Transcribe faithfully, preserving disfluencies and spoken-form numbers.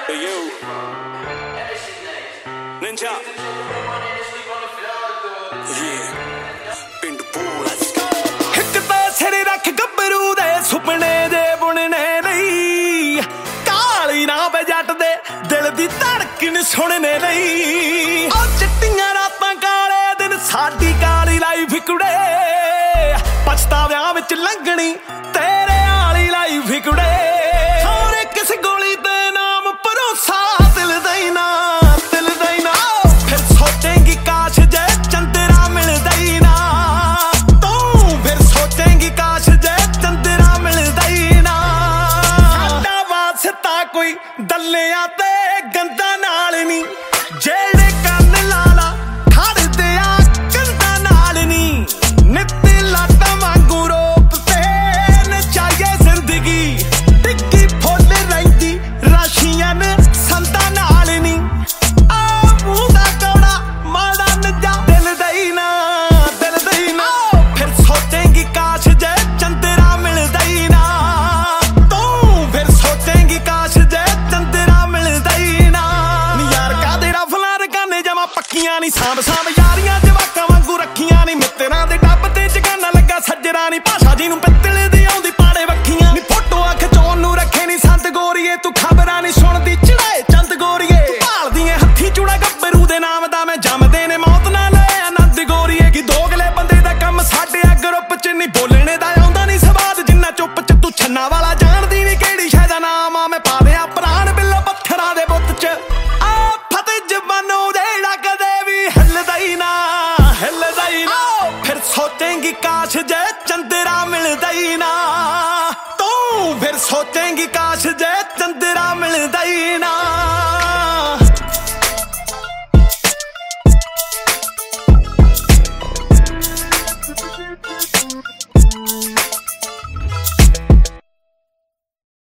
Hey you, Ninja. Yeah, ਪਿੰਡ ਪੂਰਾ ਇੱਕ ਤਾਂ ਸਿਰ ਰੱਖ ਗੱਭਰੂ ਦੇ ਸੁਪਨੇ ਦੇ ਬੁਣਨੇ ਲਈ ਕਾਲੀ ਨਾ ਵੇ ਜੱਟ ਦੇ ਦਿਲ ਦੀ ਧੜਕਣ ਸੁਣਨੇ ਲਈ ਉਹ ਚਿੱਟੀਆਂ ਰਾਤਾਂ ਕਾਲੇ ਦਿਨ ਸਾਡੀ ਕਾਲੀ ਲਾਈਫ ਕੁੜੇ ਪਛਤਾਵਿਆਂ ਵਿੱਚ ਲੰਘਣੀ ਤੇਰੇ ਵਾਲੀ ਲਾਈਫ ਕੁੜੇ ਸਾਰੇ ਕਿਸ ਗੋਲੀ ਤੇ ਨਾਮ ਭਰੋਸਾ ਦਿਲ ਦਾ ਹੀ ਨਾ ਦਿਲ ਦਾ ਹੀ ਨਾ ਫਿਰ ਸੋਚੇਂਗੀ ਕਾਸ਼ ਜੇ ਚੰਦਰਾ ਮਿਲਦਾ ਹੀ ਨਾ ਤੂੰ ਫਿਰ ਸੋਚੇਂਗੀ ਕਾਸ਼ ਜੇ ਚੰਦਰਾ ਮਿਲਦਾ ਹੀ ਨਾ ਸਾਡਾ ਵਾਸਤਾ ਕੋਈ ਦੱਲਿਆਂ ਤੇ ਗੰਦਾ ਨਾਲ ਨਹੀਂ ਜਿਹੜੇ